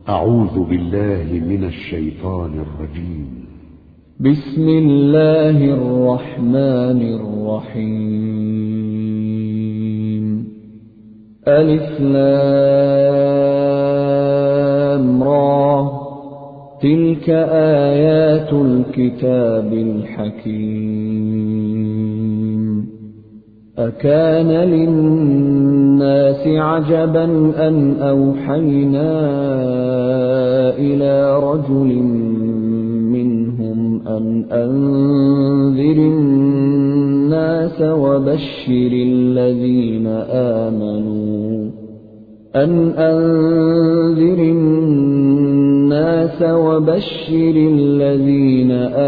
أعوذ بالله من الشيطان الرجيم. بسم الله الرحمن الرحيم. ألف لام را، تلك آيات الكتاب الحكيم. أكان للناس عجبا أن أوحينا إلى رجل منهم أن أنذر الناس وبشر الذين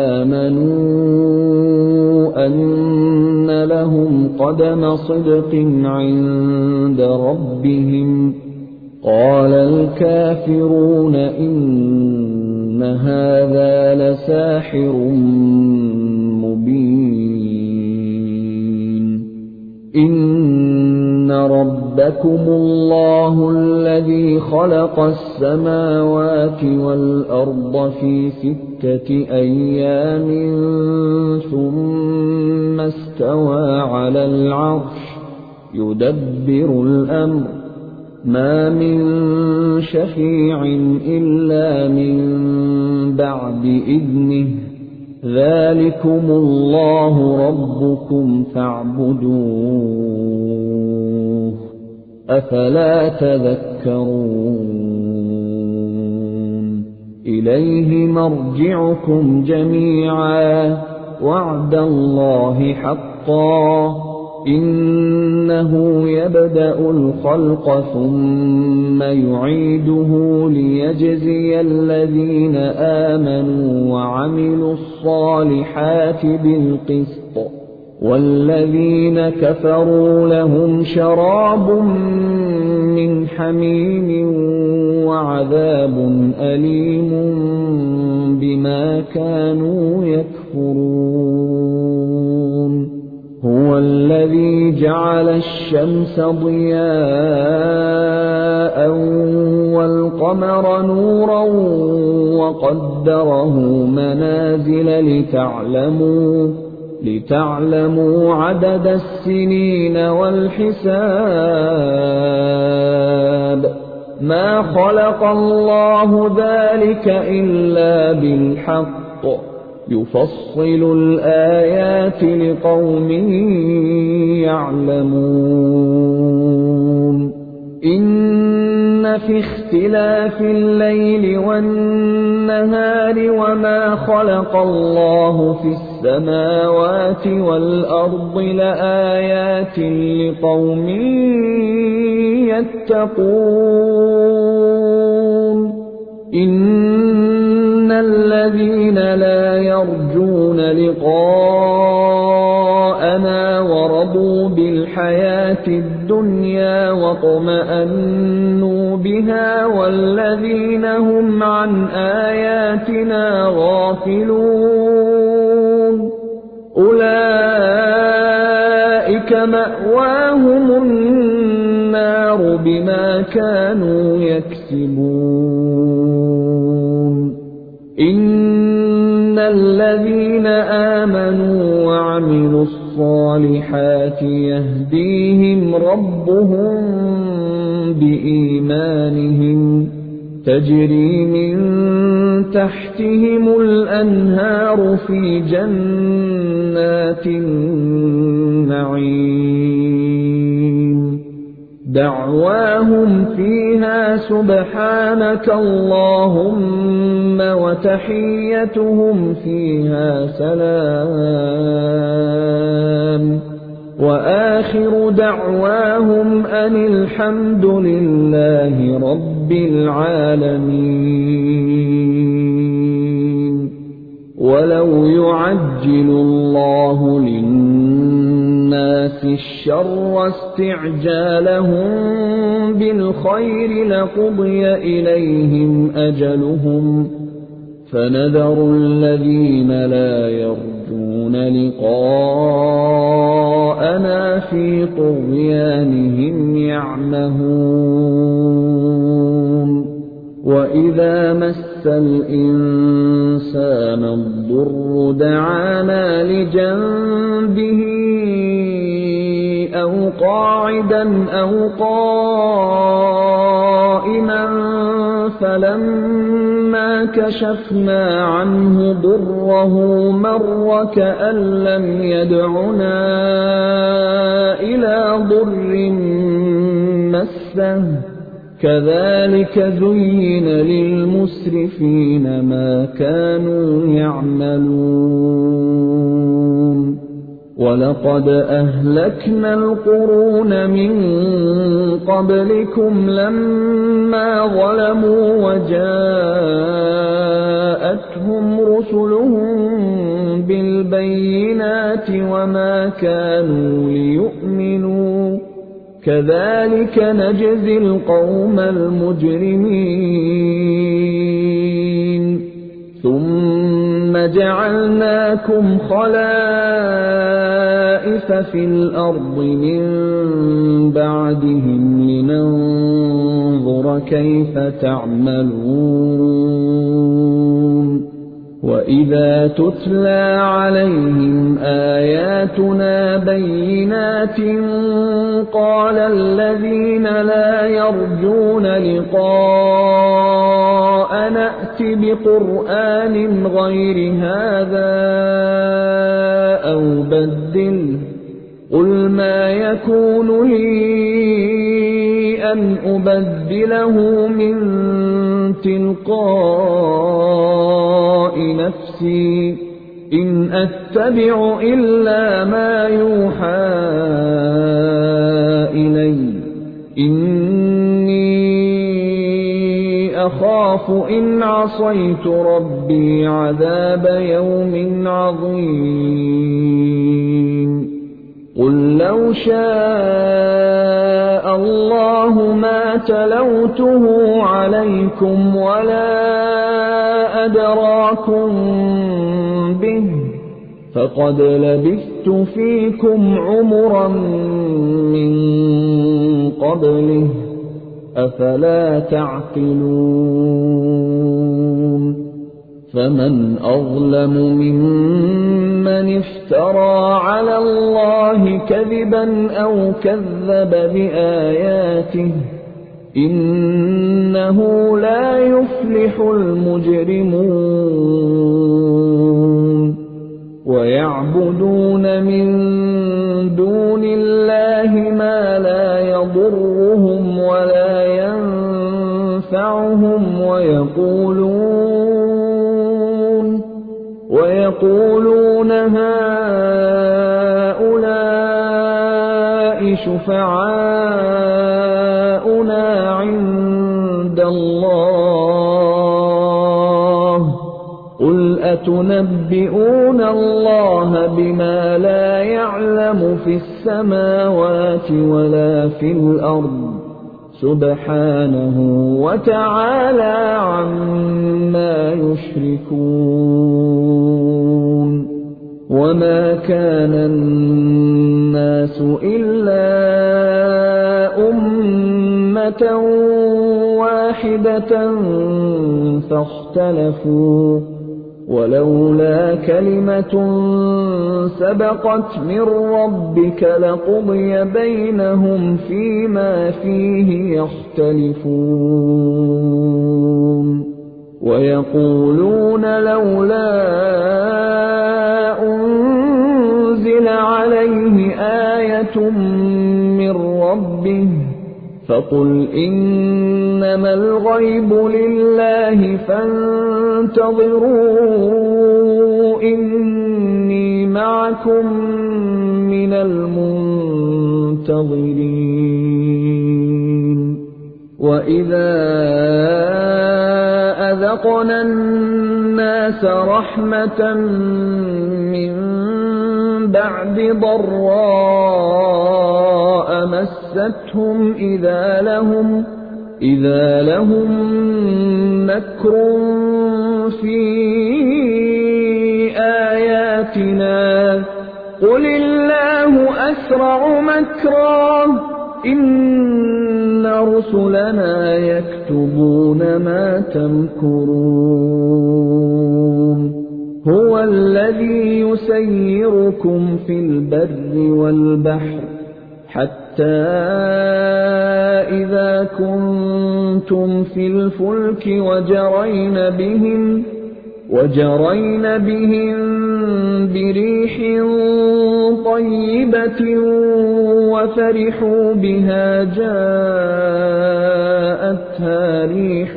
آمنوا أن لهم قدم صدق عند ربهم. قال الكافرون إن هذا لساحر مبين. إن ربكم الله الذي خلق السماوات والأرض في 6 أيام ثم استوى على العرش يدبر الأمر، ما من شفيع إلا من بعد إذنه، ذلكم الله ربكم فاعبدوه، أفلا تذكرون. إليه مرجعكم جميعا، وعد الله حقا، إنه يبدأ الخلق ثم يعيده ليجزي الذين آمنوا وعملوا الصالحات بالقسط، والذين كفروا لهم شراب من حميم وعذاب أليم بما كانوا يكفرون. هو الذي جعل الشمس ضياء والقمر نورا وقدره منازل لتعلموا عدد السنين والحساب. ما خلق الله ذلك إلا بالحق، يفصل الآيات لقوم يعلمون. إن في اختلاف الليل والنهار وما خلق الله في السماوات والأرض لآيات لقوم يتقون. إن الذين لا يرجون لقاءنا ورضوا بالحياة الدنيا واطمأنوا بها والذين هم عن آياتنا غافلون، أولئك مأواهم النار بما كانوا يكسبون. إن الذين آمنوا وعملوا الصالحات يهديهم ربهم بإيمانهم، تجري من تحتهم الأنهار في جنات النعيم، دعواهم فيها سبحانك اللهم وتحيتهم فيها سلام، وآخر دعواهم أن الحمد لله رب العالمين. ولو يعجل الله للناس الشر استعجالهم بالخير لقضي إليهم أجلهم، فنذر الذين لا يرجون لقاءنا في طغيانهم يعمهون. وَإِذَا مَسَّ الْإِنسَانَ الضُّرُّ دَعَانَا لِجَنبِهِ أَوْ قَاعِدًا أَوْ قَائِمًا فَلَمَّا كَشَفْنَا عَنْهُ ضُرَّهُ مَرَّ كَأَن لَّمْ يَدْعُنَا إِلَىٰ ضُرٍّ مَّسَّهُ كَذَٰلِكَ زُيِّنَ لِلْمُسْرِفِينَ مَا كَانُوا يَعْمَلُونَ وَلَقَدْ أَهْلَكْنَا الْقُرُونَ مِن قَبْلِكُمْ لَمَّا ظَلَمُوا وَجَاءَتْهُمْ رُسُلُهُم بِالْبَيِّنَاتِ وَمَا كَانُوا لِيُؤْمِنُوا كَذَلِكَ نَجْزِي الْقَوْمَ الْمُجْرِمِينَ ثُمَّ جَعَلْنَاكُمْ خَلَائِفَ فِي الْأَرْضِ مِن بَعْدِهِمْ لِنَنظُرَ كَيْفَ تَعْمَلُونَ وَإِذَا تُتْلَىٰ عَلَيْهِمْ آيَاتُنَا بَيِّنَاتٍ قَالَ الَّذِينَ لَا يَرْجُونَ لِقَاءَنَا ائْتِ بِقُرْآنٍ غَيْرِ هَٰذَا أَوْ بَدِّلْهُ قُلْ مَا يَكُونُ لِي أَنْ أُبَدِّلَهُ مِن تِلْقَاءِ نَفْسِي إِنْ أَتَّبِعُ إِلَّا مَا يُوحَىٰ إِلَيَّ إِنِّي أَخَافُ إِنْ عَصَيْتُ رَبِّي عَذَابَ يَوْمٍ عَظِيمٍ قُل لَّوْ شَاءَ اللَّهُ مَا تَلَوْتُهُ عَلَيْكُمْ وَلَا أَدْرَاكُم بِهِ فَقَدْ لَبِثْتُ فِيكُمْ عُمُرًا مِّن قَبْلِهِ أَفَلَا تَعْقِلُونَ فَمَنْ أَظْلَمُ مِمَّنِ افْتَرَىٰ عَلَى اللَّهِ كَذِبًا أَوْ كَذَّبَ بِآيَاتِهِ إِنَّهُ لَا يُفْلِحُ الْمُجْرِمُونَ وَيَعْبُدُونَ مِن دُونِ اللَّهِ مَا لَا يَضُرُّهُمْ وَلَا يَنفَعُهُمْ وَيَقُولُونَ هَٰؤُلَاءِ شُفَعَاؤُنَا عِندَ اللَّهِ قُلْ أَتُنَبِّئُونَ اللَّهَ بِمَا لَا يَعْلَمُ فِي السَّمَاوَاتِ وَلَا فِي الْأَرْضِ سُبْحَانَهُ وَتَعَالَىٰ عَمَّا يُشْرِكُونَ وَمَا كَانَ النَّاسُ إِلَّا أُمَّةً وَاحِدَةً فَاخْتَلَفُوا وَلَوْلَا كَلِمَةٌ سَبَقَتْ مِن رَّبِّكَ لَقُضِيَ بَيْنَهُمْ فِيمَا فِيهِ يَخْتَلِفُونَ وَيَقُولُونَ لَوْلَا أُنزِلَ عَلَيْهِ آيَةٌ مِّن رَّبِّهِ فَقُلْ إِنَّمَا الْغَيْبُ لِلَّهِ فَانتَظِرُوا إِنِّي مَعَكُم مِّنَ الْمُنتَظِرِينَ وَإِذَا أَذَقْنَا النَّاسَ رَحْمَةً مِّن بَعْدِ ضَرَّاءَ مَسَّتْهُمْ إِذَا لَهُم مَّكْرٌ فِي آيَاتِنَا قُلِ اللَّهُ أَسْرَعُ مَكْرًا إِنَّ رُسُلَنَا يَكْتُبُونَ ويكتبون ما تمكرون هو الذي يسيركم في البر والبحر حتى إذا كنتم في الفلك وجرين بهم بريح طيبة وفرحوا بها جاءتها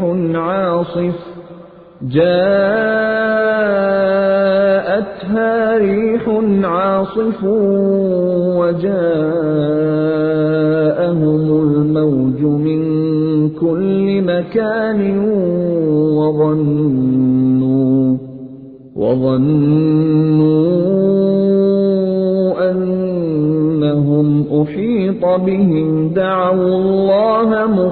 ريح عاصف وجاءهم الموج من كل مكان وظنوا أنهم أحيط بهم دعوا الله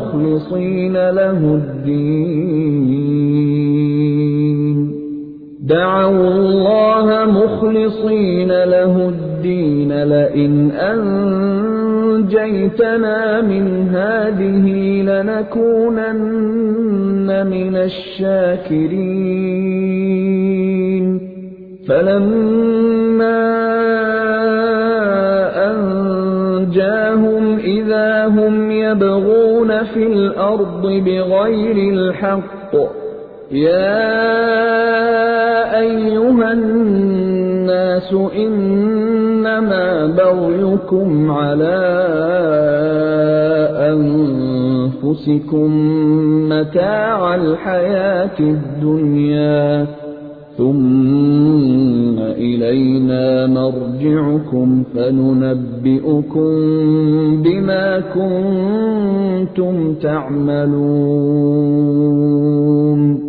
مخلصين له الدين لئن أنجيتنا من هذه لنكونن من الشاكرين فلما أنجاهم إذا هم يبغون في الأرض بغير الحق يا أيها الناس إنما بغيكم على أنفسكم متاع الحياة الدنيا ثم إلينا مرجعكم فننبئكم بما كنتم تعملون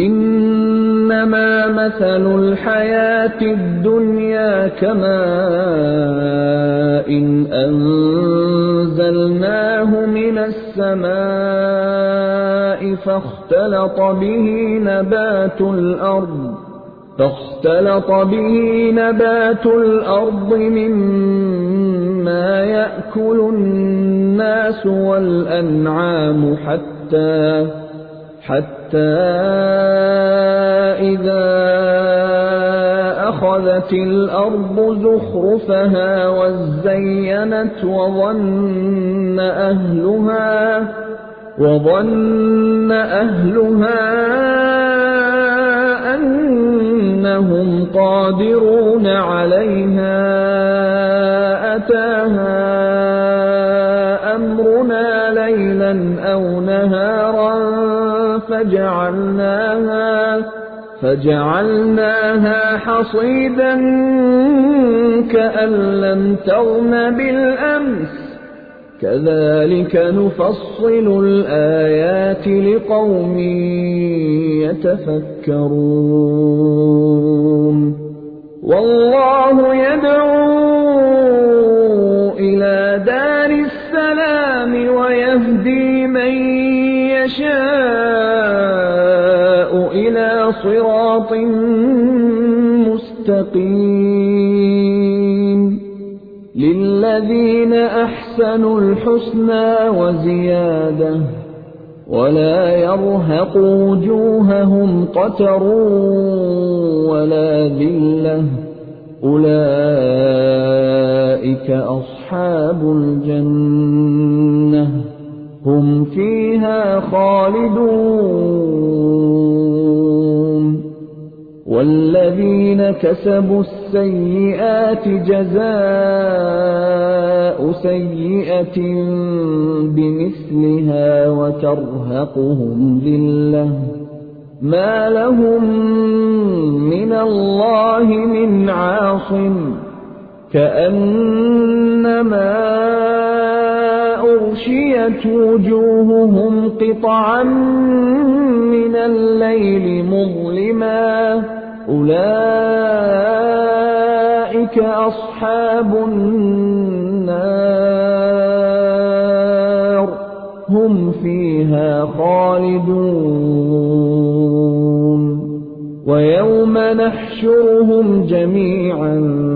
إنما مثل الحياة الدنيا كماء أنزلناه من السماء فاختلط به نبات الأرض مما يأكل الناس والأنعام حتى إذا أخذت الأرض زخرفها وزينت وظن أهلها أنهم قادرون عليها أتاها أمرنا ليلا أو نهارا فجعلناها حصيدا كأن لم تغن بالأمس كذلك نفصل الآيات لقوم يتفكرون والله يدعو إلى دار السلام ويهدي من يشاء إلى صراط مستقيم للذين أحسنوا الحسنى وزيادة ولا يرهق وجوههم قتر ولا ذلة أولئك أصحاب الجنة هم فيها خالدون والذين كسبوا السيئات جزاء سيئة بمثلها وترهقهم ذلة ما لهم من الله من عاصم كأنما أغشيت وجوههم قطعا من الليل مظلما أولئك أصحاب النار هم فيها خالدون ويوم نحشرهم جميعا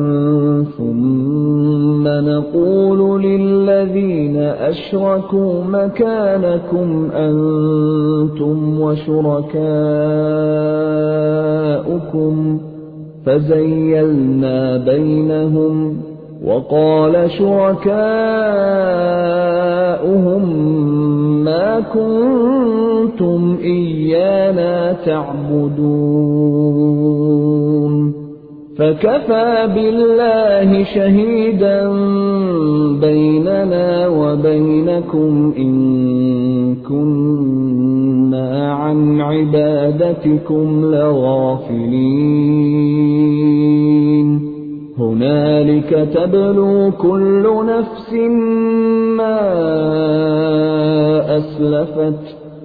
ثم نقول للذين أشركوا مكانكم أنتم وشركاؤكم فزيلنا بينهم وقال شركاؤهم ما كنتم إيانا تعبدون فكفى بالله شهيدا بيننا وبينكم إن كنا عن عبادتكم لغافلين هنالك تبلو كل نفس ما أسلفت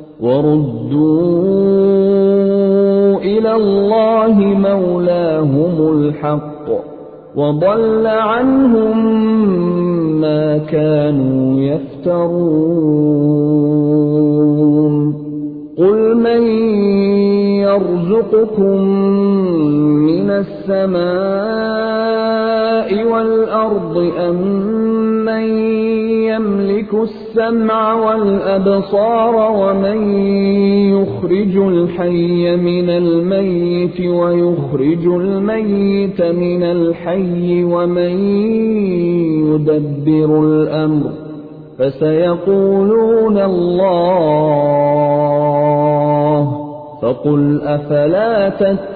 وردوا إلى الله مولاهم الحق وضل عنهم ما كانوا يفترون قل من يرزقكم من السماء والأرض أم من يملك السمع والأبصار ومن يخرج الحي من الميت ويخرج الميت من الحي ومن يدبر الأمر فسيقولون الله فقل أفلا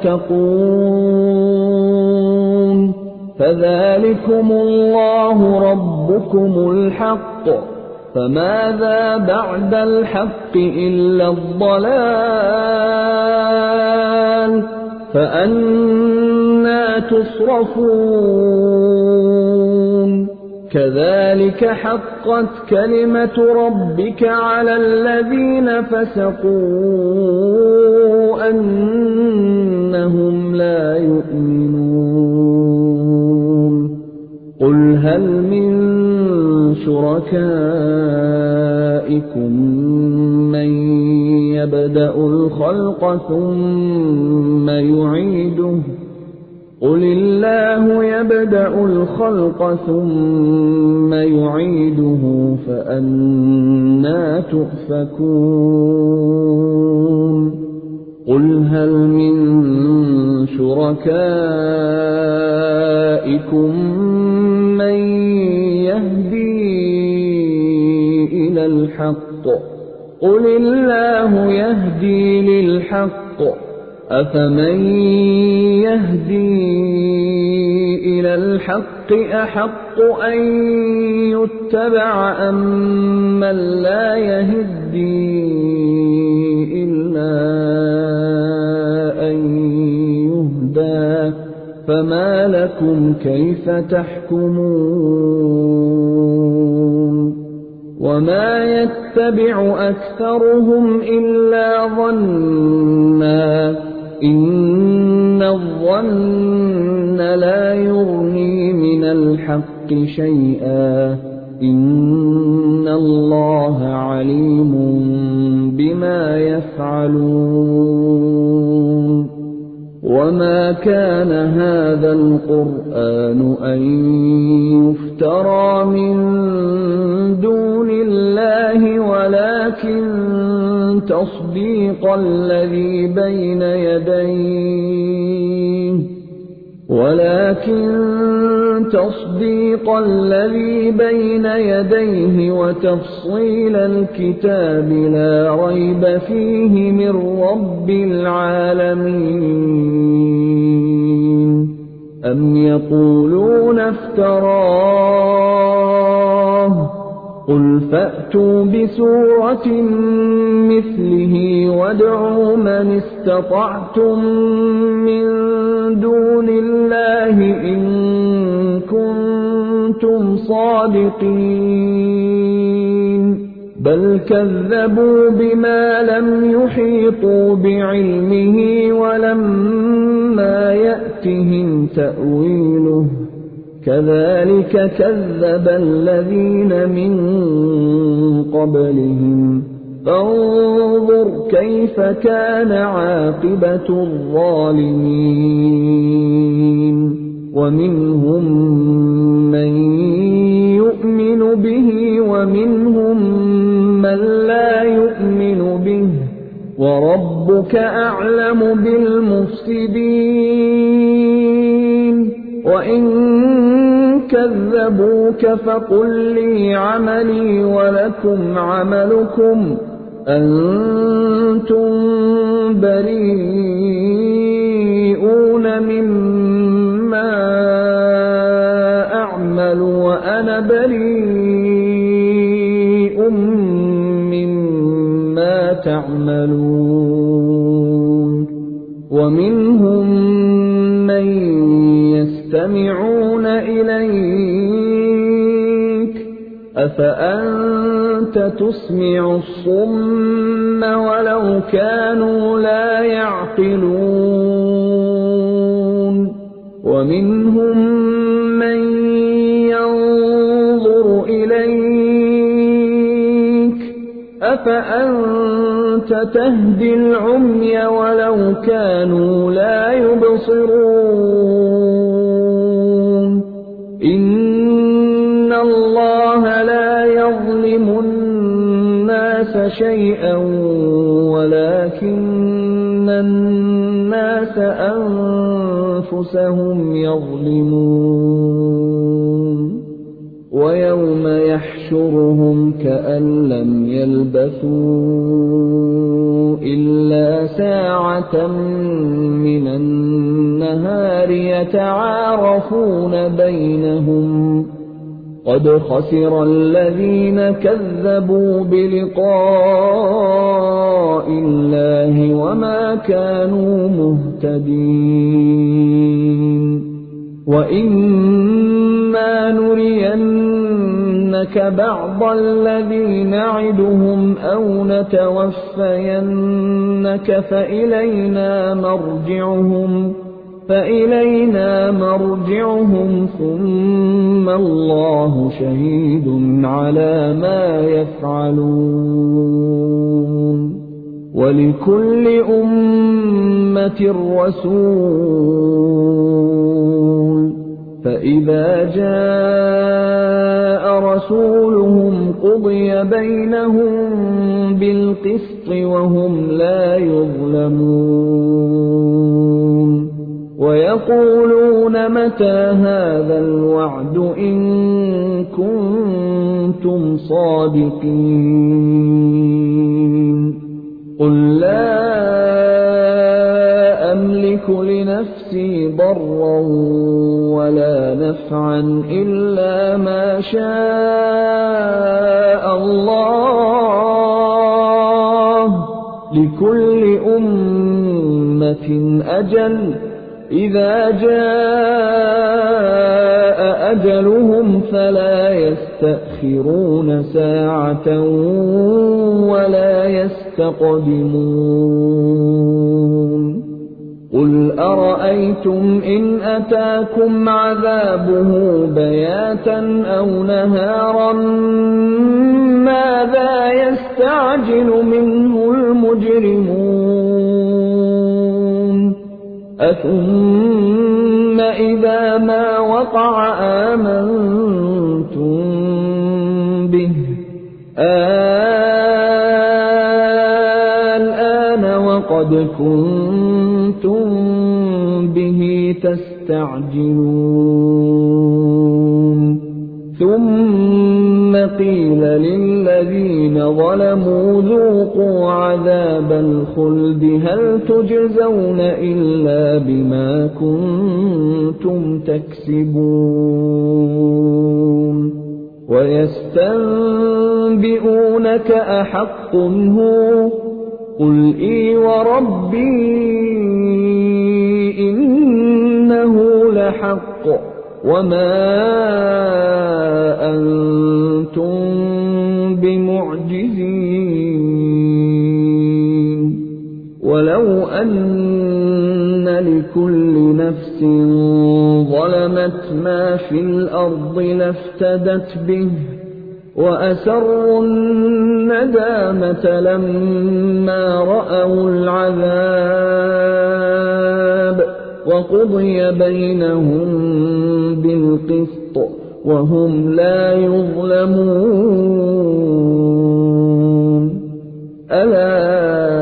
تتقون فذلكم الله ربكم الحق فماذا بعد الحق إلا الضلال فأنى تصرفون كذلك حقت كلمة ربك على الذين فسقوا أنهم لا يؤمنون قل هل من شركائكم من يبدأ الخلق ثم يعيده قل الله يبدأ الخلق ثم يعيده فأنى تؤفكون قل هل من شركائكم من يهدي إلى الحق قل الله يهدي للحق أفمن يهدي إلى الحق أحق أن يتبع أم من لا يهدي إلا أن يهدى فما لكم كيف تحكمون وما يتبع أكثرهم إلا ظنا إن الظن لا يغني من الحق شيئا إن الله عليم بما يفعلون وما كان هذا القرآن أن يفترى من دون الله ولكن تصديق الذي بين يديه وتفصيل الكتاب لا ريب فيه من رب العالمين أم يقولون افتراه قل فأتوا بسورة مثله وادعوا من استطعتم من دون الله إن كنتم صادقين بل كذبوا بما لم يحيطوا بعلمه ولما يأتهم تأويله كذلك كذب الذين من قبلهم فانظر كيف كان عاقبة الظالمين ومنهم من يؤمن به ومنهم من لا يؤمن به وربك أعلم بالمفسدين وإن كذبوك فقل لي عملي ولكم عملكم أنتم بريئون مما أعمل وأنا بريء مما تعملون ومنهم من يستمعون إليك أفأنت تسمع الصم ولو كانوا لا يعقلون ومنهم من ينظر إليك أفأنت تهدي العمي ولو كانوا لا يبصرون إن الله لا يظلم الناس شيئا ولكن الناس أنفسهم يظلمون ويوم يحشرهم كأن لم يلبثوا إلا ساعة من النهار يتعارفون بينهم قد خسر الذين كذبوا بلقاء الله وما كانوا مهتدين وإما نرينك بعض الذي نعدهم أو نتوفينك فإلينا مرجعهم ثم الله شهيد على ما يفعلون ولكل أمة رسول فإذا جاء رسولهم قضي بينهم بالقسط وهم لا يظلمون ويقولون متى هذا الوعد إن كنتم صادقين قل لا أملك لنفسي ضرا ولا نفعا إلا ما شاء الله لكل أمة أجل إذا جاء أجلهم فلا يستأخرون ساعة ولا يستقدمون قل أرأيتم إن أتاكم عذابه بياتا أو نهارا ماذا يستعجل منه المجرمون أثم إذا ما وقع آمنتم به الآن وقد كنتم به تستعجلون ثم قيل للذين ظلموا ذوقوا عذاب الخلد هل تجزون إلا بما كنتم تكسبون ويستنبئونك أحق هو قل إي وربي إنه لحق وما أنتم بمعجزين ولو أن لكل نفس ظلمت ما في الأرض لافتدت به وأسروا الندامة لما رأوا العذاب وقضي بينهم بالقسط وهم لا يظلمون ألا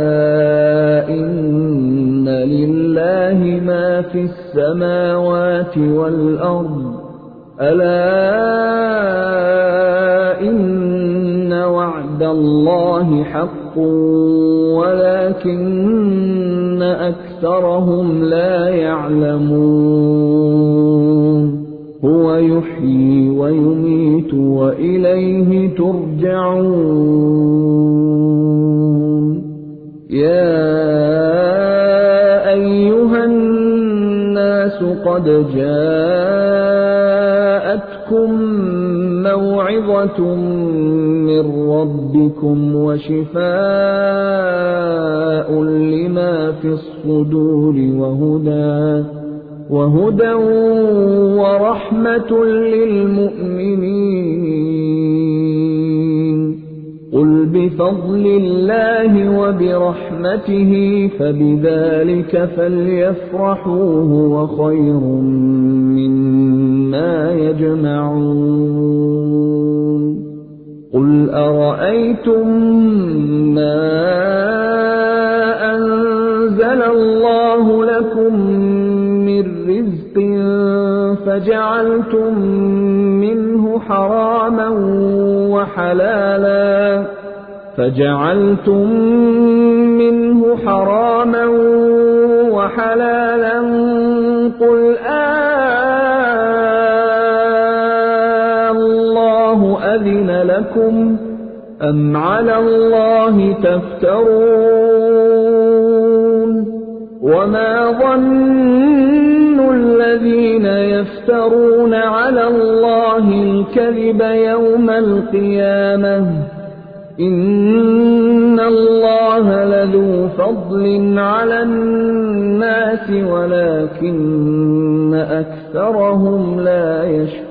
إن لله ما في السماوات والأرض ألا إن وعد الله حق ولكن أكثرهم لا يعلمون هو يحيي ويميت وإليه ترجعون يا أيها الناس قد جاءتكم موعظة من ربكم وشفاء لما في الصدور وهدى ورحمة للمؤمنين قل بفضل الله وبرحمته فبذلك فليفرحوا هو خير مما يجمعون قل أرأيتم ما أنزل الله لكم من رزق فجعلتم منه حراما وحلالا قل الله أذن لكم أم على الله تفترون وما ظن الذين يفترون على الله الكذب يوم القيامة إن الله لذو فضل على الناس ولكن أكثرهم لا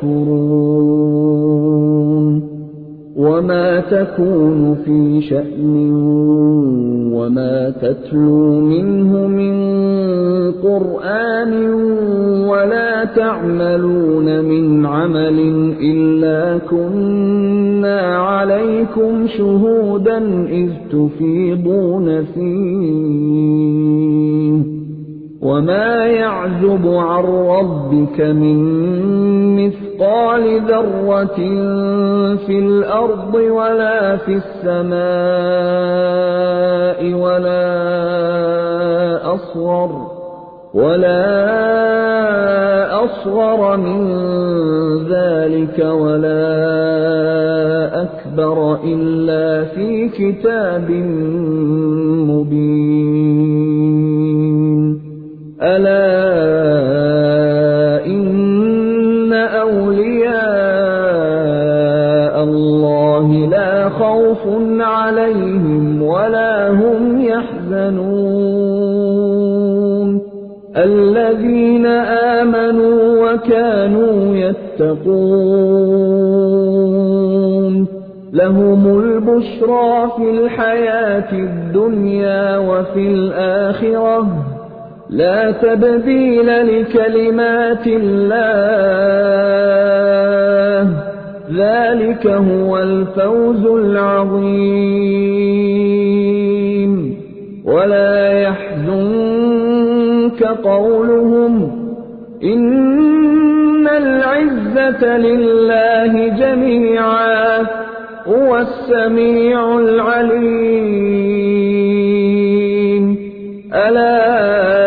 يشكرون وما تكون في شأن وما تتلو منه من قرآن ولا تعملون من عمل إلا كنا عليكم شهودا إذ تفيضون فيه وما يعزب عن ربك من مثقال ذرة في الأرض ولا في السماء ولا أصغر من ذلك ولا أكبر إلا في كتاب مبين ألا إن أولياء الله لا خوف عليهم ولا هم يحزنون الذين آمنوا وكانوا يتقون لهم البشرى في الحياة الدنيا وفي الآخرة لا تبديل لكلمات الله ذلك هو الفوز العظيم ولا يحزنك قولهم إن العزة لله جميعا هو السميع العليم ألا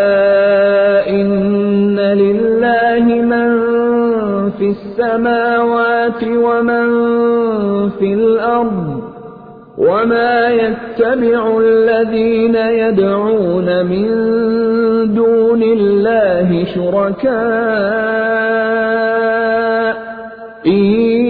إن لله من في السماوات ومن في الأرض وما يتبع الذين يدعون من دون الله شركاء إن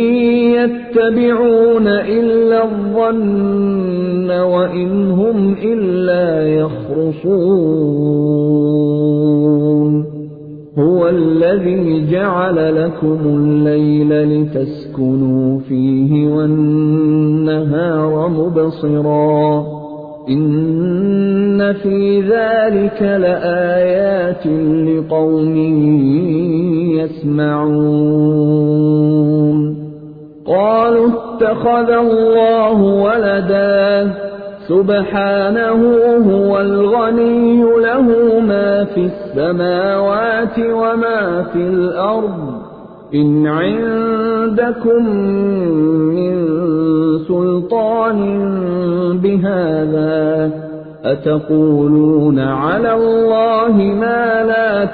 يتبعون إلا الظن وإن هم إلا يخرصون هُوَ الَّذِي جَعَلَ لَكُمُ اللَّيْلَ لِتَسْكُنُوا فِيهِ وَالنَّهَارَ مُبْصِرًا إِنَّ فِي ذَلِكَ لَآيَاتٍ لِقَوْمٍ يَسْمَعُونَ قَالُوا اتَّخَذَ اللَّهُ وَلَدًا سُبْحَانَهُ هُوَ الْغَنِيُّ لَهُ مَا فِي السَّمَاوَاتِ وَمَا فِي الْأَرْضِ إِنْ عِندَكُم مِّن سُلْطَانٍ بِهَٰذَا أَتَقُولُونَ عَلَى اللَّهِ مَا لَا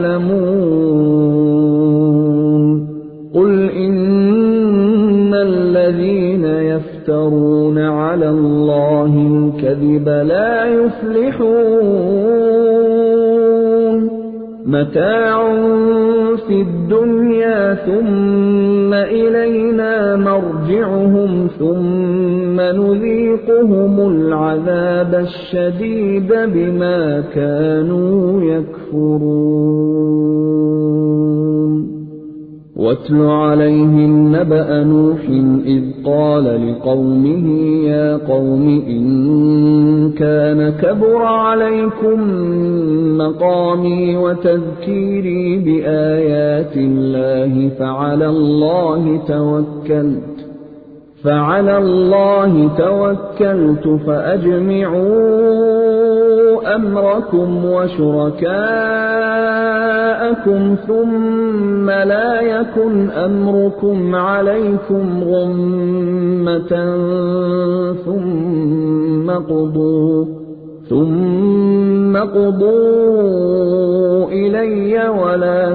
تَعْلَمُونَ قُلْ إِنَّ الَّذِينَ يَفْتَرُونَ عَلَى اللَّهِ الْكَذِبَ لَا يُفْلِحُونَ مَتَاعٌ فِي الدُّنْيَا ثُمَّ إِلَيْنَا مَرْجِعُهُمْ ثُمَّ نُذِيقُهُمُ الْعَذَابَ الشَّدِيدَ بِمَا كَانُوا يَكْفُرُونَ وَاتْلُ عَلَيْهِمْ نَبَأَ نُوحٍ إِذْ قَالَ لِقَوْمِهِ يَا قَوْمِ إِن كَانَ كَبُرَ عَلَيْكُم مَّقَامِي وَتَذْكِيرِي بِآيَاتِ اللَّهِ فَعَلَى اللَّهِ تَوَكَّلْتُ فَأَجْمِعُوا أَمْرَكُمْ وَشُرَكَاءَكُمْ ثُمَّ لَا يَكُنْ أَمْرُكُمْ عَلَيْكُمْ غُمَّةً ثُمَّ قُضُوا إِلَيَّ وَلَا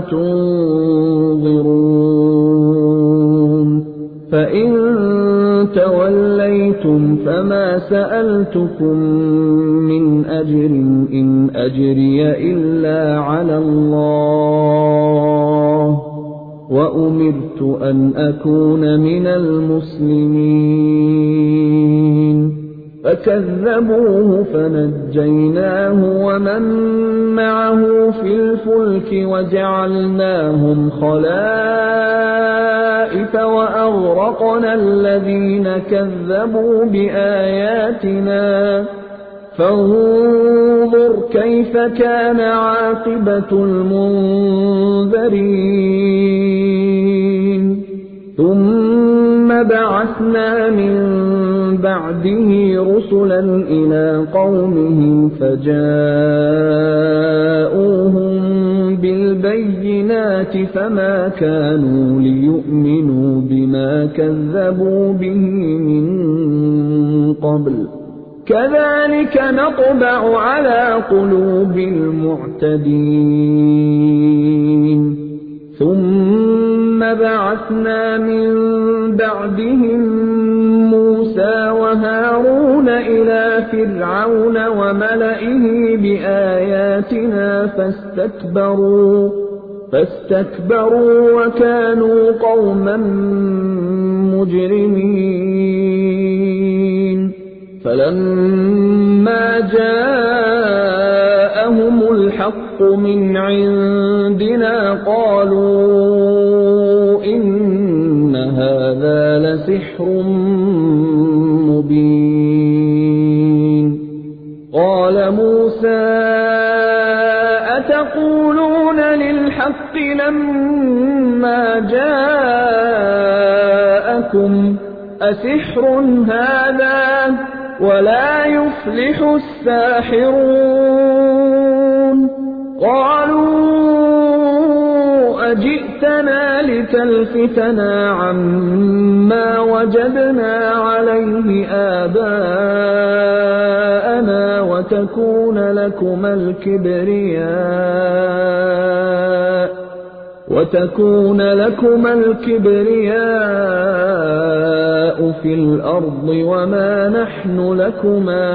تُنظِرُونِ فَإِن تَوَلَّيْتُمْ فَمَا سَأَلْتُكُم مِّنْ أَجْرٍ إِنْ أَجْرِيَ إِلَّا عَلَى اللَّهِ وَأُمِرْتُ أَنْ أَكُونَ مِنَ الْمُسْلِمِينَ فَكَذَّبُوهُ فَنَجَّيْنَاهُ وَمَن مَّعَهُ فِي الْفُلْكِ وَجَعَلْنَاهُمْ خَلَائِفَ وَأَغْرَقْنَا الَّذِينَ كَذَّبُوا بِآيَاتِنَا فَانظُرْ كَيْفَ كَانَ عَاقِبَةُ الْمُنذَرِينَ ثُمَّ بَعَثْنَا مِن بَعْدِهِ رُسُلًا إِلَىٰ قَوْمِهِمْ فَجَاءُوهُم بِالْبَيِّنَاتِ فَمَا كَانُوا لِيُؤْمِنُوا بِمَا كَذَّبُوا بِهِ مِن قَبْلُ كَذَٰلِكَ نَطْبَعُ عَلَىٰ قُلُوبِ الْمُعْتَدِينَ ثُمَّ بَعَثْنَا مِن بَعْدِهِم مُّوسَىٰ وَهَارُونَ إِلَىٰ فِرْعَوْنَ وَمَلَئِهِ بِآيَاتِنَا فَاسْتَكْبَرُوا وَكَانُوا قَوْمًا مُّجْرِمِينَ فَلَمَّا جَاءَهُمُ الْحَقُّ مِنْ عِندِنَا قَالُوا إِنَّ هَٰذَا لَسِحْرٌ مُّبِينٌ قَالَ مُوسَىٰ أَتَقُولُونَ لِلْحَقِّ لَمَّا جَاءَكُمْ أَسِحْرٌ هَٰذَا وَلَا يُفْلِحُ السَّاحِرُونَ قَالُوا أَجِئْتَنَا لِتَلْفِتَنَا عَمَّا وَجَدْنَا عَلَيْهِ آبَاءَنَا وَتَكُونَ لَكُمَا الْكِبْرِيَاءُ فِي الْأَرْضِ وَمَا نَحْنُ لَكُمَا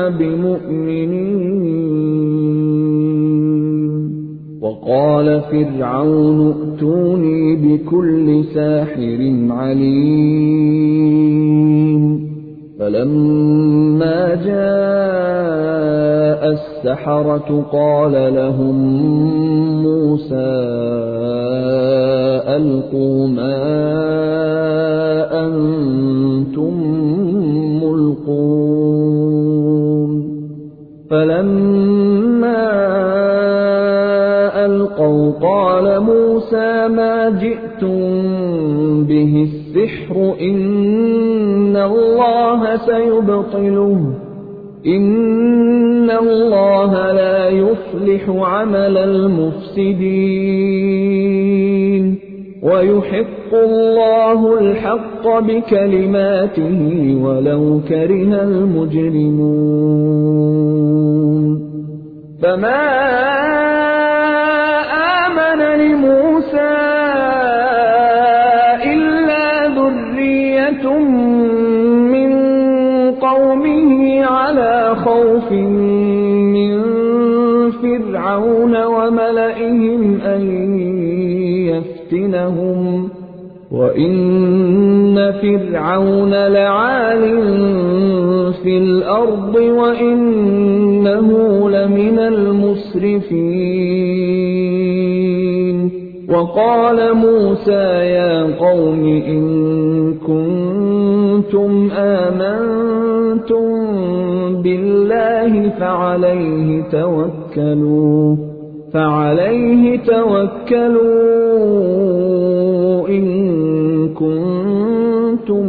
بِمُؤْمِنِينَ وَقَالَ فِرْعَوْنُ ائْتُونِي بِكُلِّ سَاحِرٍ عَلِيمٍ فَلَمَّا جَاءَ السحرة قال لهم موسى ألقوا ما أنتم ملقون فلما ألقوا قال موسى ما جئتم به السحر إن الله سيبطله إن الله لا يصلح عمل المفسدين ويحق الله الحق بكلماته ولو كره المجرمون فما آمن لموسى إلا ذرية من قومه على خوف من فرعون وملئهم أن يفتنهم وإن فرعون لعال في الأرض وإنه لمن المسرفين وقال موسى يا قوم إن كنتم آمنتم بالله فعليه توكلوا إن كنتم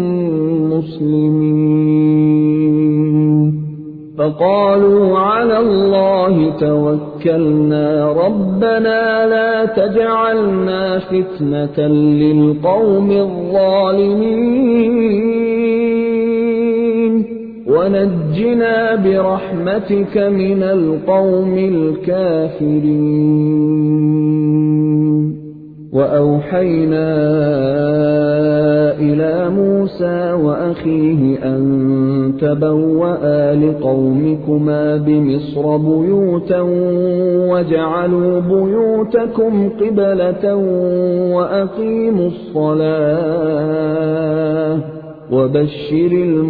مسلمين فقالوا على الله توكلنا ربنا لا تجعلنا فتنة للقوم الظالمين ونجنا برحمتك من القوم الكافرين وأوحينا إلى موسى وأخيه أن تبوأ لقومكما بمصر بيوتا واجعلوا بيوتكم قبلة وأقيموا الصلاة وبشر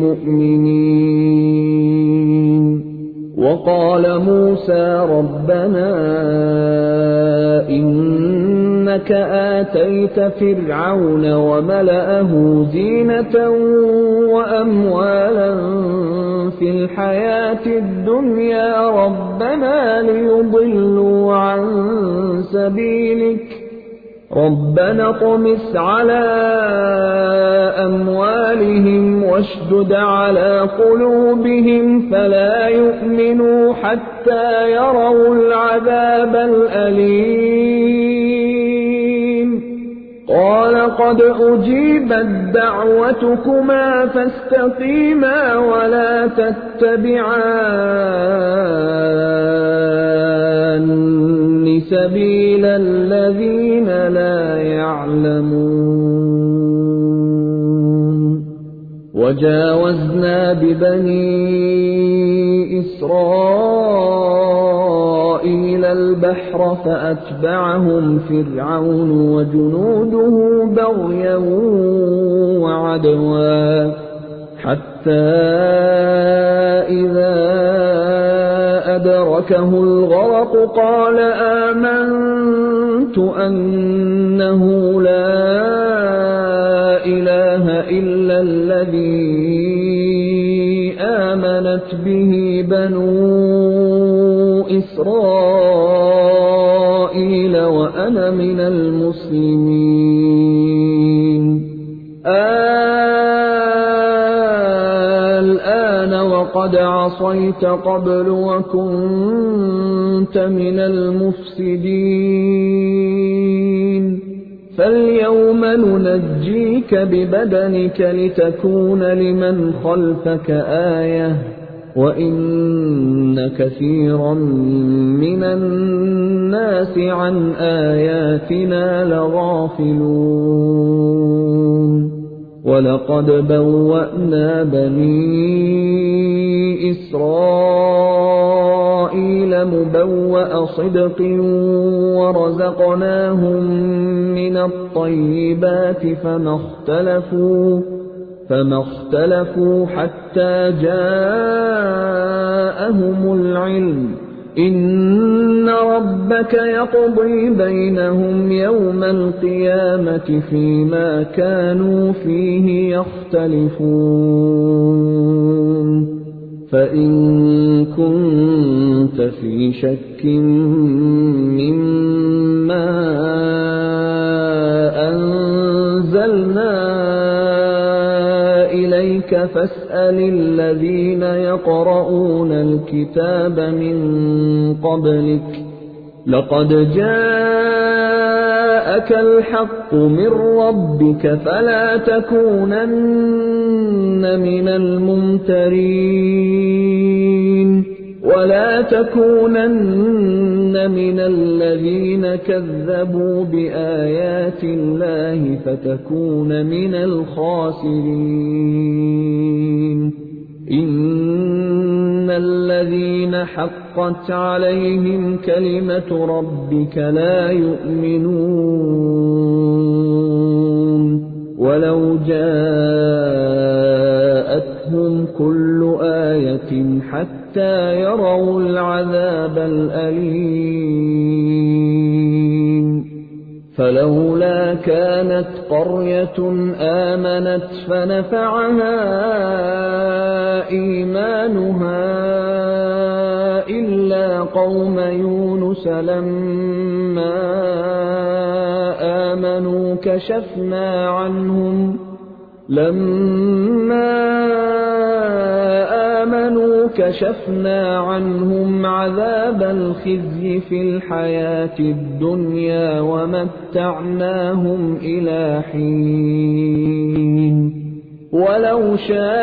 المؤمنين وقال موسى ربنا إنك آتيت فرعون وملأه زينة وأموالا في الحياة الدنيا ربنا ليضلوا عن سبيلك ربنا اطمس على أموالهم واشدد على قلوبهم فلا يؤمنوا حتى يروا العذاب الأليم قال قد أجيبت دعوتكما فاستقيما ولا تتبعان سبيل الذين لا يعلمون وجاوزنا ببني إسرائيل البحر فأتبعهم فرعون وجنوده بغيا وعدوا حتى إذا أدركه الغرق قال آمنت أنه لا إله إلا الذي آمنت به بنو إسرائيل وأنا من المسلمين الآن وقد عصيت قبل وكنت من المفسدين فاليوم ننجيك ببدنك لتكون لمن خلفك آية وإن كثيرا من الناس عن آياتنا لغافلون ولقد بوأنا بني إسرائيل مبوأ صدق ورزقناهم من الطيبات فما اختلفوا حتى جاءهم العلم إن ربك يقضي بينهم يوم القيامة فيما كانوا فيه يختلفون فإن كنت في شك مما أنزلنا إليك فاسأل الذين يقرؤون الكتاب من قبلك لقد جاءك الحق من ربك فلا تكونن من الممترين ولا تكونن من الذين كذبوا بآيات الله فتكون من الخاسرين إن الذين حقت عليهم كلمة ربك لا يؤمنون ولو جاءتهم كل آية حتى يروا العذاب الأليم فلولا كانت قرية آمنت فنفعها إيمانها إلا قوم يونس لما آمنوا كشفنا عنهم عذاب الخزي في الحياة الدنيا ومتعناهم إلى حين ولو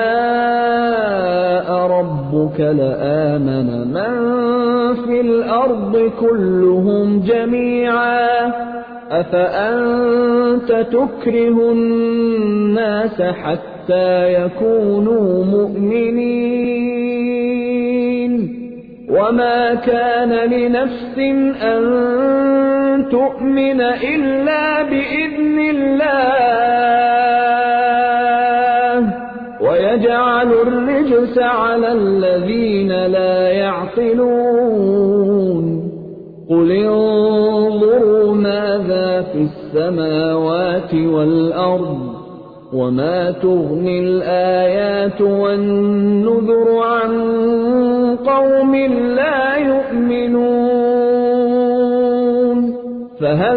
شاء ربك لآمن من في الأرض كلهم جميعا أفأنت تكره الناس حتى يكونوا مؤمنين وما كان لنفس أن تؤمن إلا بإذن الله ويجعل الرجس على الذين لا يعقلون قل انظروا ماذا في السماوات والأرض وما تغني الآيات والنذر عن قوم لا يؤمنون فهل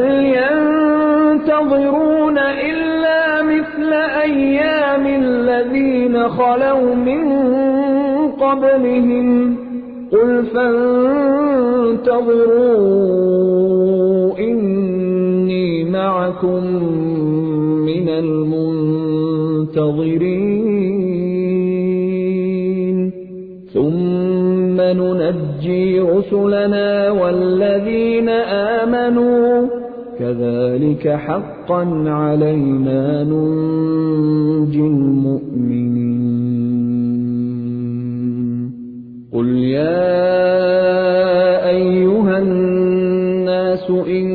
ينتظرون إلا مثل أيام الذين خلوا من قبلهم قل فانتظروا إني معكم من المنتظرين ثم ننجي رسلنا والذين آمنوا كذلك حقا علينا ننجي المؤمنين قل يا أيها الناس إن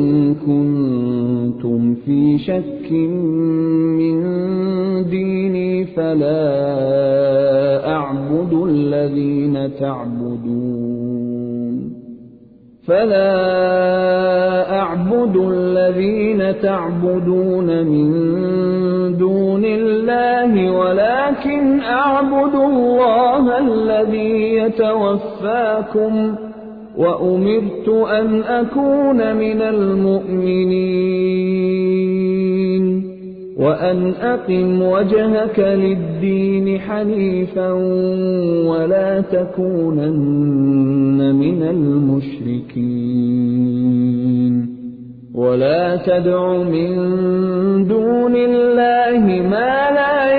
كنتم في شك من ديني فلا أعبد الذين تعبدون من دون الله ولكن أعبد الله الذي يتوفاكم وأمرت أن أكون من المؤمنين وأن أقم وجهك للدين حنيفا ولا تكونن من المشركين ولا تدع من دون الله ما لا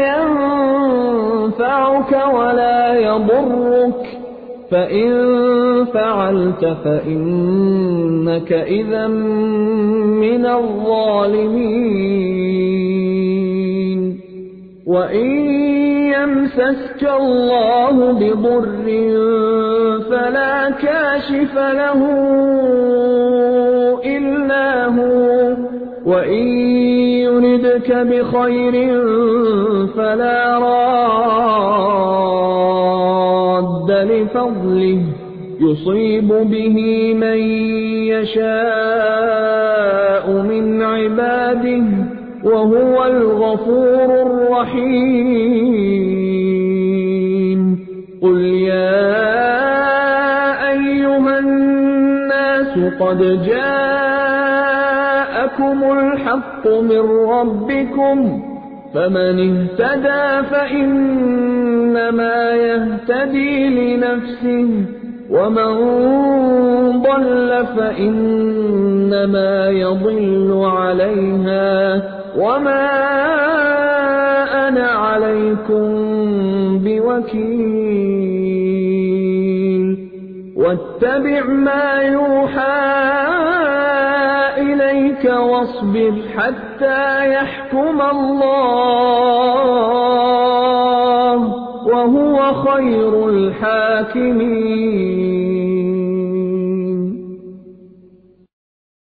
ينفعك ولا يضرك فإن فعلت فإنك إذا من الظالمين وإن يمسسك الله بضر فلا كاشف له إلا هو وإن يردك يردك بخير فلا راد لفضله يصيب به من يشاء من عباده وهو الغفور الرحيم قل يا أيها الناس قد جاءكم الحق من ربكم فمن اهتدى فإنما يهتدي لنفسه ومن ضل فإنما يضل عليها وما أنا عليكم بوكيل واتبع ما يوحى إليك واصبر حتى يحكم الله وهو خير الحاكمين